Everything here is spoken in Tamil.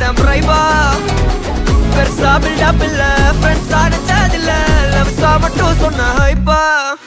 மாட்டேன் பிரைவா பெருசா பில்டப் இல்ல ஃப்ரெண்ட்ஸா நினைச்சதில்ல லவ்ஸா மட்டும் சொன்ன ஹைப்பா